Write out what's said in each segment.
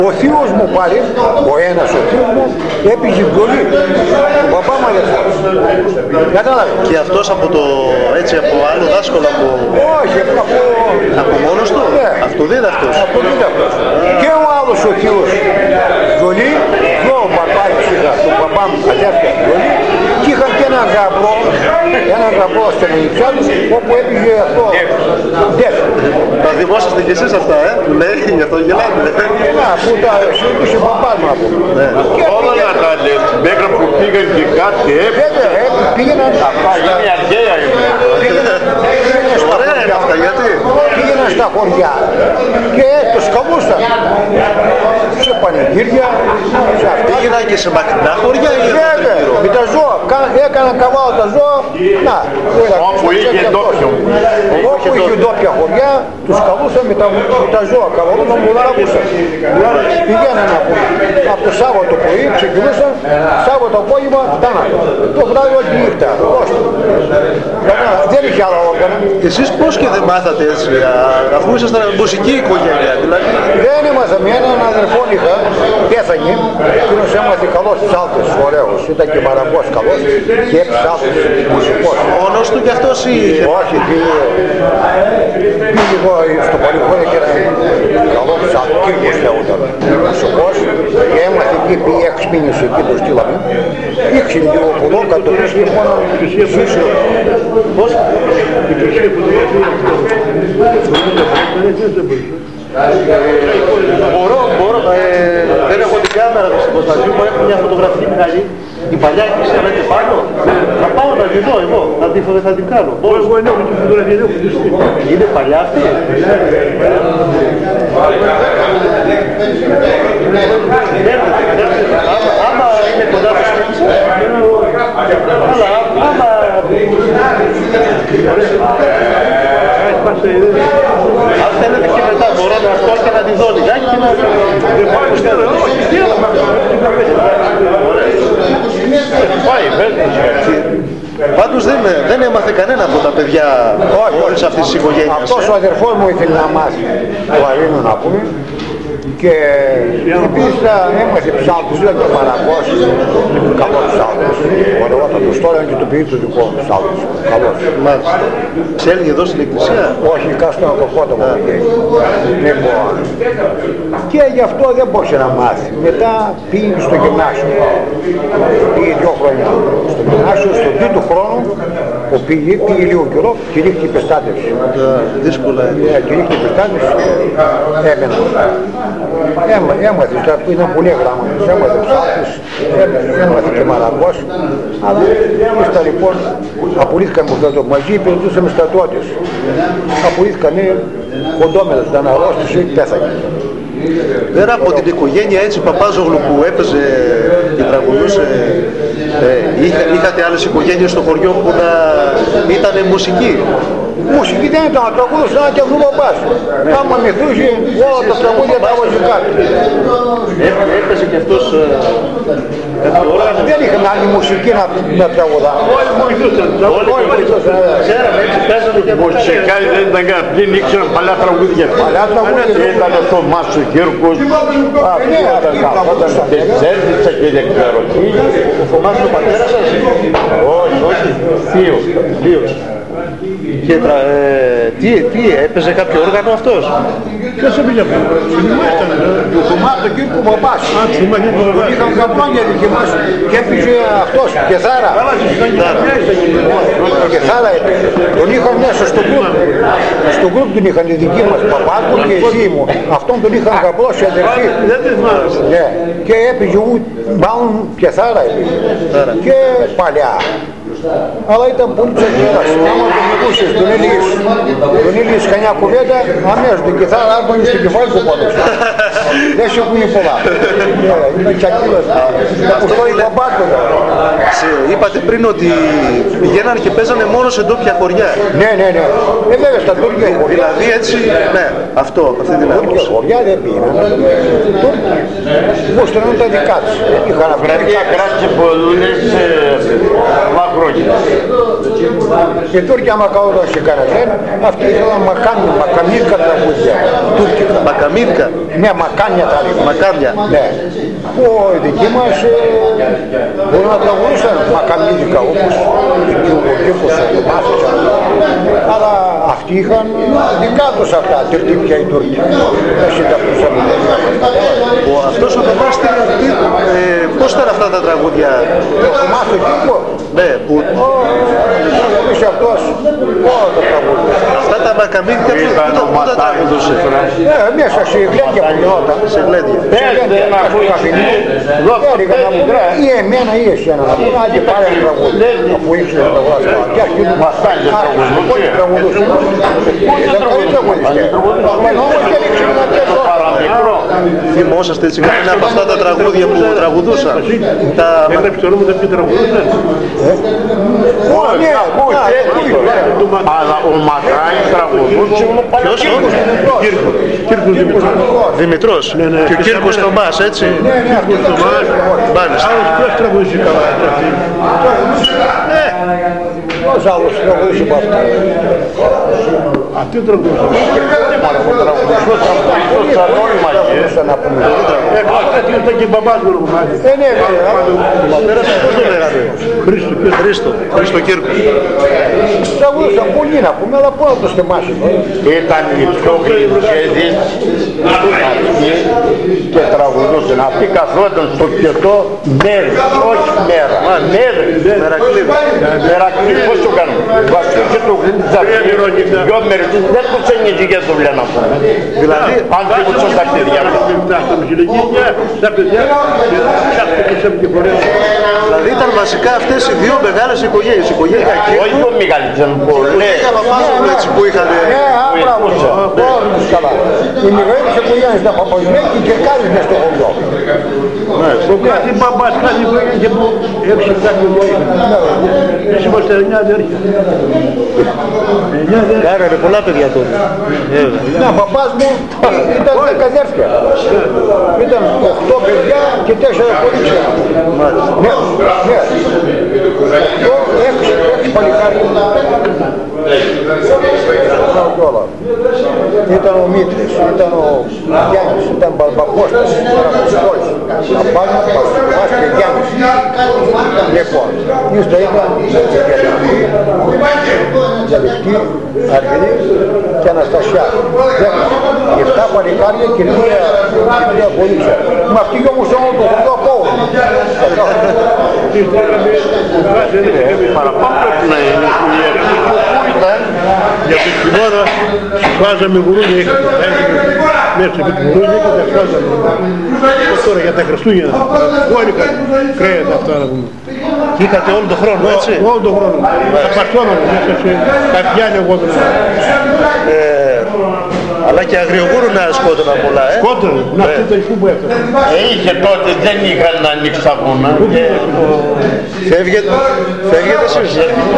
Ο θείος μου πάλι, ο ένας ο θείος μου, έπαιζε γκολί. Ο παπά μου αδερφός. Κατάλαβε. Και αυτός από άλλο δάσκαλο από... Όχι, από μόνος του. Ναι. Αυτοδίδακτος. Αυτοδίδακτος. Και ο άλλος ο θείος γκολί, δυο μπαρμπάκες είχα, τον παπά μου αδέρφια γκολί, και είχαν και έναν γαμπρό στην Ελληνικά τους, όπου έπαιζε αυτό. Τα δημόσαστε κι εσείς αυτά, λέει, γι' αυτό γελάτε. Να, που τα συζητούσε ο παπάς μου από. Όλα να τα λες, μέχρι που πήγαν και κάτι πήγαιναν αυτά, είναι αρχαία. Ωραία είναι αυτά, γιατί? Πήγαιναν στα χωριά και τους καλούσαν σε πανηγύρια, σε αυτά. Πήγαιναν και σε μακρινά χωριά ή με τα ζώα, έκαναν καβάλα τα ζώα, να, όπου είχε ντόπιο. Όπου είχε ντόπια χωριά, τους καλούσαν με τα ζώα, καβαλούσαν, μου λάβουσαν. Πηγαίναν από το Σάββατο πρωί, ξεκινούσαν, Σάββατο απόγευμα, φτάναν. Το βράδυ όλη νύχτα, δεν είχε άλλα όργανα. Εσείς πώς και δεν μάθατε έτσι, αφού ήσασταν μουσική οικογένεια, δηλαδή? Δεν ήμασταν, έναν αδερφόν είχα, πέθανε, εκείνος έμαθε καλός ψάλτης, ωραίος, ήταν και μαραγκός καλός και ψάλτης, μουσικός. Μόνος του κι αυτός ή? Όχι, πήγε εγώ στο Πολυχώρι και ένα καλό ψάλτης, Κύρκος λέγονταν, μουσικός, και έμαθε εκεί, πήγε 6 μήνες εκεί, το στείλαμε, ήξε λίγο κουλό, κατοπίστηκε μόνο σύσιο. Πώς? Μπορώ, δεν έχω την κάμερα του στην Κωνσταντίνου, μου έχω μια φωτογραφική μεγάλη, η παλιά εκεί σε και πάνω, θα πάω να τη δω εγώ, θα την κάνω. Εγώ εννοώ την φωτογραφία, δεν έχω τη στιγμή. Είναι παλιά αυτή? Άμα είναι κοντά το σπίτι σας, αλλά άμα... Αν θέλετε και μετά μπορώ να έρθω και να τη δω λιγάκι και να... Πάντως δεν έμαθε κανένα από τα παιδιά όλης αυτής της οικογένειας. Αυτός ο αδερφός μου ήθελε να μάθει το Αρήνο να πούμε και επίσης έμαθε ψάλτους, ήταν και παραγός, καλός ψάλτους. Ωραιότατος τώρα είναι και το παιδί του δικό μου ψάλτους, καλός. Μάλιστα. Σε έλεγε εδώ στην εκκλησία? Όχι, κάστο να το φώτο μου λοιπόν. Και γι' αυτό δεν μπορούσε να μάθει. Μετά πήγε στο γυμνάσιο. Πήγε 2 χρόνια στο γυμνάσιο, στον τρίτο χρόνο που πήγε λίγο καιρό και ρίχτηκε η πεστάτευση. Δύσκολα. Και ρίχτηκε η πεστάτευση, έμενα. Έμαθε, ήταν πολύ γράμματος, έμαθε ψάλτης, έμαθε και μαραγκός, αλλά ύστερα λοιπόν απολύθηκαν με στρατό, μαζί υπηρετούσαμε στρατώτες, απολύθηκαν κοντόμερος, ήταν αρρώστησε και πέθανε. Πέρα από την οικογένεια έτσι Παπάζογλου που έπαιζε και τραγουδούσε, είχατε άλλες οικογένειες στο χωριό που να ήταν μουσική? Μουσική δεν ήταν, τραγούδωσε ένα και βρούμε πας. Άμα μυθούσε όλα τα τραγούδια τα βασικά. Έπαιζε και αυτός... Δεν είχαν άλλη μουσική να τραγουδά. Όλοι βοηθούσαν. Ξέραμε έτσι, παίζανε και Μουσικάρι δεν ήταν κάτι, δεν ήξεραν παλιά τραγούδια. Παλιά τραγούδια. Ήταν το Μάσο Κύρκος, όταν Τεζέρτιτσα και δεν ξέρω τι. Ο Θωμάς είναι ο πατέρας σας? Όχι, θείος. Και τι έπαιζε κάποιο όργανο αυτός? Ποιος έπαιζε αυτό? Του Θωμά τον Κύρκο Παπάς. Είχαν καμπάνια δική μας και έπαιζε αυτός, Κεθάρα. Κεθάρα έπαιζε. Τον είχαν μέσα στο γκρουπ. Στο γκρουπ τον είχαν οι δικοί μας, Παπάκου και εσύ μου. Αυτόν τον είχαν γαμπρώσει αδερφοί. Και έπαιζε μάλλον Κεθάρα έπαιζε. Και παλιά. Αλλά ήταν πολύ τσακέρας. Άμα τον μιλούσες, τον έλεγες κανιά κουβέντα, αμέσως την κιθάρα άρπαγε στο κεφάλι του πάνω. Δεν σου ακούγε πολλά. Είναι τσακέρας. Αυτό είναι μπάμπάτο. Είπατε πριν ότι πηγαίναν και παίζανε μόνο σε ντόπια χωριά. Ναι. Βέβαια στα ντόπια χωριά. Δηλαδή έτσι, ναι, αυτή την άποψη. Ντόπια χωριά δεν πήγαιναν. Μου στενούν τα δικά τους. Είχαν Βραδιά κράτησε πολλές χρόνια. Οι Τούρκοι άμα καόδος και καρατέν, αυτοί ήθελαν μακαμίδικα τραγούδια. Τούρκικα. Μακαμίδικα. Ναι, μακάνια τα λέγουν. Μακάρια. Ναι. Που οι δικοί μας μπορούν να τραγουδούσαν μακαμίδικα όπως ο Κύπρος, ο Μάσος. Αλλά αυτοί είχαν δικά τους αυτά, τερτύπια οι Τούρκοι. Εσύ τα πούσαμε. Αυτός ο παπάς, πώς ήταν αυτά τα τραγούδια? Ο Μάσος Κύπρο. Ναι, που... Είσαι αυτός, όλα τα τραγούδια. Αυτά τα μακαμίδικα που τα τραγουδούσε? Μέσα σε γλέντια που γινόταν. Σε γλέντια. Έριχα να μου τράει ή εμένα ή εσένα να πούμε, άντε πάρε ένα τραγούδι. Αφού ήξερε τα γλάστα. Και αρχίζουν πότε τραγουδούσαν. Θυμόσαστε έτσι κανένα από αυτά τα τραγούδια που τραγουδούσαν? Έγραψε το όνομα που τραγουδούσαν. Αλλά ο Μακράνης τραγουδούσε μου παλιός. Κύρκος Δημητρός. Και ο Κύρκος Θωμάς, έτσι. Κύρκος Θωμάς. Μάλιστα. Άλλος ποιος τραγουδούσε καλά? Πώς άλλος τραγουδούσε από αυτά. Αυτή τραγουδούσε. Γιατί ήταν και μπαμπάς μου που μάθει. Ναι, βέβαια. Πώς το λέγανε? Χρήστο Κύρκος. Τραγουδούσαν πολύ να πούμε, αλλά πού να το θυμάσαι. Ήταν οι πιο γλυκέδεις και τραγουδούσαν. Αυτοί καθόταν στο πιωτό μέρες, όχι μέρα. Μέρες. Μερακλή, πώς το κάνουν. Βασίλη και το γλυκζάκι. Δυο μέρες, δεν τους ένιωσε για δουλειά να πούμε. Δηλαδή, αν και που τα παιδιά. Τα παιδιά, δηλαδή ήταν βασικά αυτές οι δύο μεγάλες οικογένειες. Όχι το μεγαλύτερο, πολλές. Είχα Παπάζογλου έτσι που είχαν... Καλά. Οι μεγαλύτερες οικογένειες ήταν παπαγιμένοι και κάλεις μες στο χωριό. Ο κάθε μπαμπάς, κάθε οικογένεια που 6-7 παιδιά είχαν. Εμείς είμαστε 9 αδέρφια. 9 αδέρφια. Κάρανε πολλά παιδιά τότε. Ναι, ο παπάς μου ήταν 10 αδέρφια. Ήταν 8 παιδιά και 4 κορίτσια. Ναι, ναι. 6 παλικάρια. Ήταν ο Μήτρης, ήταν ο Γιάννης, ήταν Μπαρμπακώστας, ήταν Αποστόλης, Αμπάνιος, Παστομάς και Γιάννης. Λοιπόν, ύστερα ήταν Διαλεκτή, Αργυρή και Αναστασιά. Και 7 παλικάρια και 3 κορίτσια. Με αυτοί όμως όλο το χωριό απόγουν. Παραπάνω πρέπει να είναι η κουιέρα. Για το χειμώνα βάζαμε γουρούνια, μέσα από τη γουρούνια και τα βάζαμε. Τώρα για τα Χριστούγεννα, όλοι κρέατα αυτά να πούμε. Και είχατε όλο τον χρόνο, έτσι. Όλο τον χρόνο. Τα παρτώναμε μέσα σε καρδιάνια εγώ. Αλλά και αγριογούρουνα σκότωνα πολλά, Σκότωνα, να αυτή το ηφού που έφτασε. Είχε τότε, δεν είχαν ανοίξαγωνα. Φεύγετε εσείς.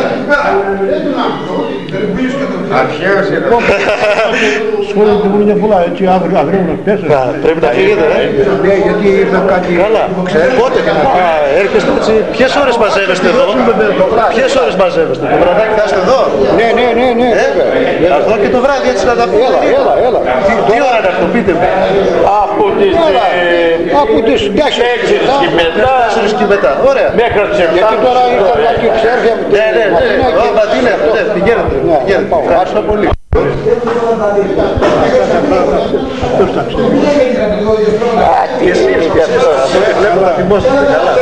Σχόλια του βουνιά πολλά, έτσι αγριογούνα πέσανε. Πρέπει να φύγετε, Ναι, γιατί ήρθαν κάτι... Καλά. Πότε. Έρχεστε έτσι. Ποιες ώρες μαζεύεστε εδώ? Ποιες ώρες μαζεύεστε? Το βραδάκι θα είστε εδώ? Ναι, Θα έρθω και το βράδυ έτσι να τα πούμε. Έλα. Τι ώρα να το πείτε μου? Από τις 4 και μετά. Ωραία. Μέχρι τις 7. Γιατί τώρα ήρθαν κάτι ξέρχια από την Μα τι είναι αυτό. Πηγαίνετε. Ευχαριστώ πολύ. Τι εσείς και αυτό. Βλέπω να θυμόσαστε καλά.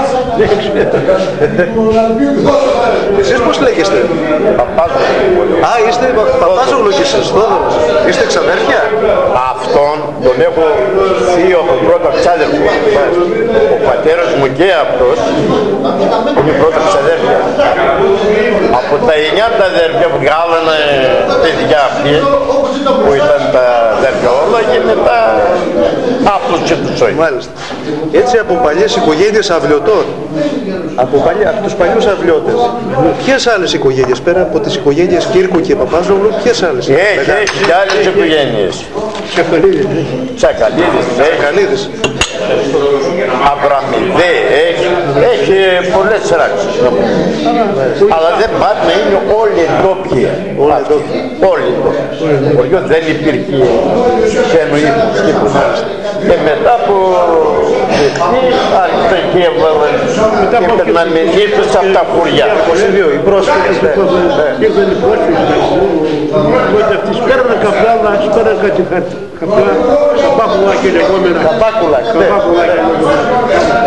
Εσείς πώς λέγεστε? Παπάζογλου. Α, είστε Παπάζογλου και εσείς, Θόδωρος. Είστε ξαδέρφια? Αυτόν τον έχω θείο από πρώτο ξάδερφο. Ο πατέρας μου και αυτός είναι πρώτα ξαδέρφια. Από τα 9 τα αδέρφια που βγάλανε παιδιά αυτοί που ήταν τα αδέρφια όλα και μετά αυτούς και τους όχι. Μάλιστα. Έτσι από παλιές οικογένειες αυλωτών, από τους παλιούς αυλιώτες, ποιες άλλες οικογένειες πέρα από τις οικογένειες Κύρκου και Παπάζογλου, ποιες άλλες? Έχει και άλλες οικογένειες. Τσακαλίδης, Αβραμιδέ, έχει πολλές ράξεις. Αλλά δεν πάμε, είναι όλοι ντόπιοι. Όλοι ντόπιοι. Το χωριό δεν υπήρχε εννοήμως τίποτα. Και μετά από άρχισαν και έπαιρναν μηνύτους από τα χωριά. Οι πρόσφυγες. Ήρθαν οι πρόσφυγες. Οπότε αυτοί σπέρναν καπλάλα, σπέρναν κάτι καπλά, καπάκουλα και λεγόμενα. Καπάκουλα, ναι.